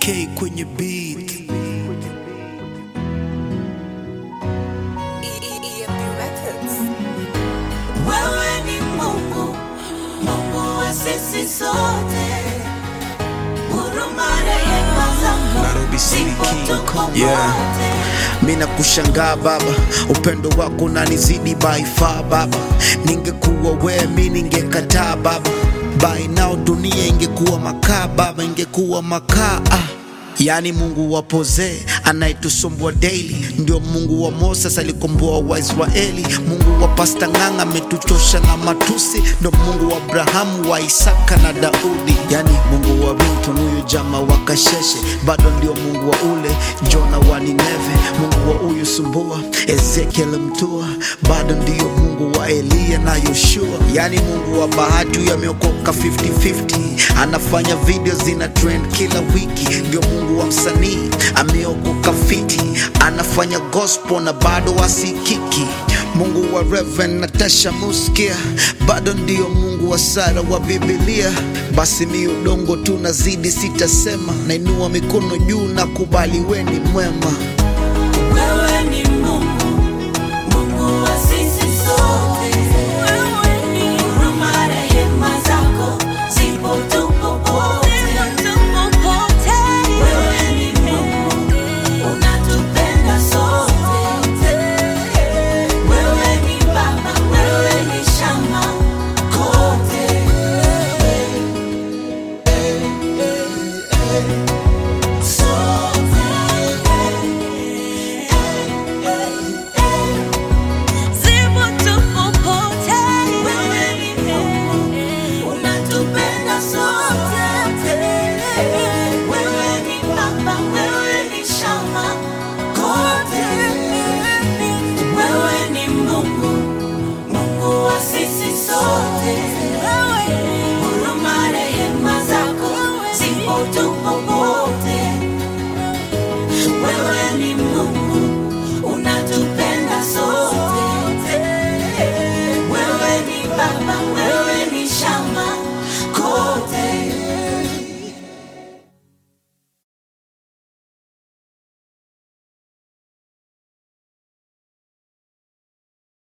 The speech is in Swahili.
K kwenye beat. Wewe ni Mungu, Mungu wa sisi sote. Huruma rehema zako Nairobi City zipo King. tuko Yeah. wote. Mina kushangaa baba, upendo wako unanizidi by far baba. Ningekuwa wewe mimi ningekataa baba. By now dunia ingekuwa makaa baba, ingekuwa makaa Yani Mungu wa Poze anayetusumbua daily, ndio Mungu wa Moses alikomboa Waisraeli. Mungu wa Pasta Ng'ang'a ametuchosha na matusi, ndio Mungu wa Abrahamu, wa Isaka na Daudi. Yani Mungu wa Winton, huyu jama wa Kasheshe, bado ndio Mungu wa ule Jona wa Nineve. Mungu wa huyu Sumbua, Ezekiel Mtua, bado ndio Mungu wa Elia na Yoshua. Yani Mungu wa Bahati, huyu ameokoka 50-50, anafanya video zina trend kila wiki. Ndio Mungu wa msanii ameokoka fiti, anafanya gospel na bado wasikiki. Mungu wa Reverend Natasha Muskia, bado ndio Mungu wa Sara wa Biblia. Basi mi udongo tu nazidi, sitasema, nainua mikono juu na kubali weni mwema.